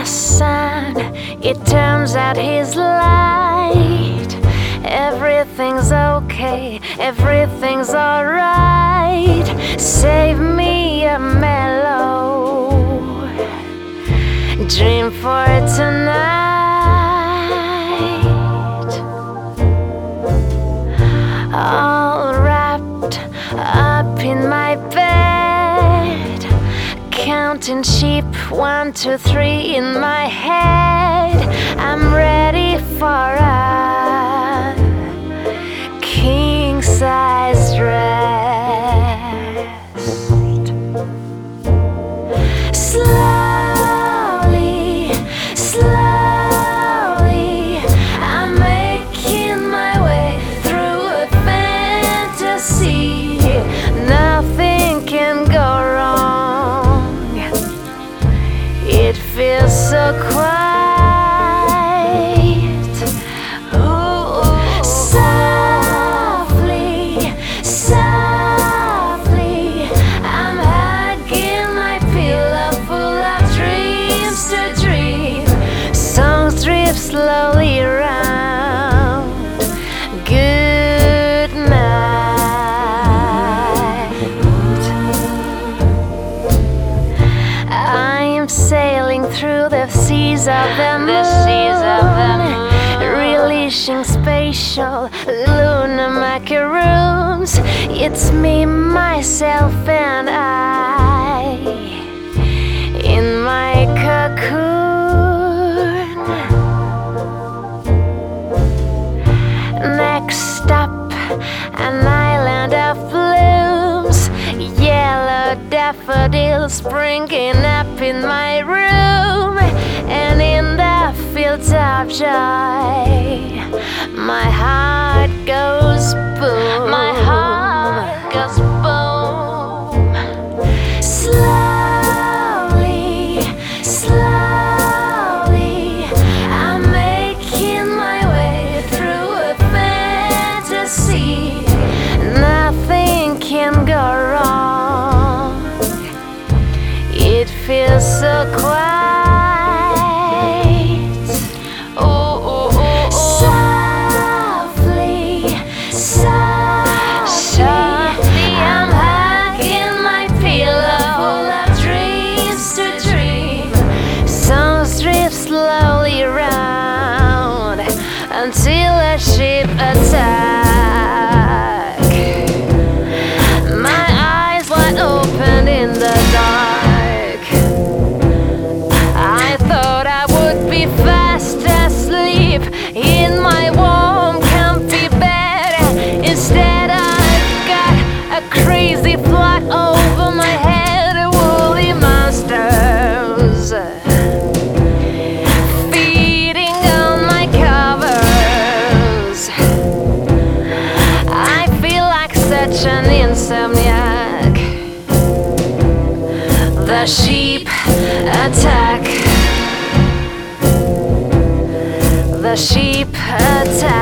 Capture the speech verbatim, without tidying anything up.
the sun, it turns out he's light. Everything's okay, everything's alright. Save me a mellow dream for tonight. All wrapped up in my bed, counting sheep, one, two, three in my head. I'm ready for a king-size rest. Slowly, slowly, I'm making my way through a fantasy. Nothing can go wrong. It feels so quiet. Ooh, softly, softly, I'm hugging my pillow full of dreams to dream. Songs drift slowly around. Good night. I am sailing through the seas of the moon, the seas of the moon, releasing spatial lunar macaroons. It's me, myself, and I in my cocoon. Next stop, an island of blooms, yellow daffodils springing up in my room. And in the fields of joy, my heart goes boom. My heart goes boom. Slowly, slowly, I'm making my way through a fantasy. Nothing can go wrong. It feels so quiet. Oh, oh, oh, oh. Softly, softly, I'm hugging my pillow full of dreams to dream. Songs drift slowly around until a ship attack. My eyes wide open in the dark. I thought I would be fast asleep in my warm, comfy bed. Instead, I've got a crazy flock over my head, woolly monsters feeding on my covers. I feel like such an insomniac. The sheep attack. The sheep attack.